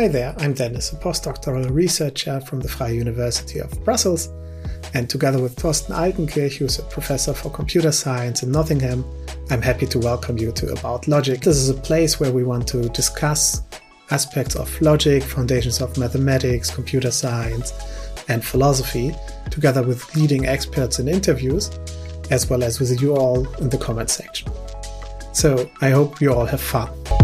Hi there, I'm Dennis, a postdoctoral researcher from the Freie University of Brussels, and together with Thorsten Altenkirch, who's a professor for computer science in Nottingham, I'm happy to welcome you to About Logic. This is a place where we want to discuss aspects of logic, foundations of mathematics, computer science, and philosophy, together with leading experts in interviews, as well as with you all in the comment section. So I hope you all have fun.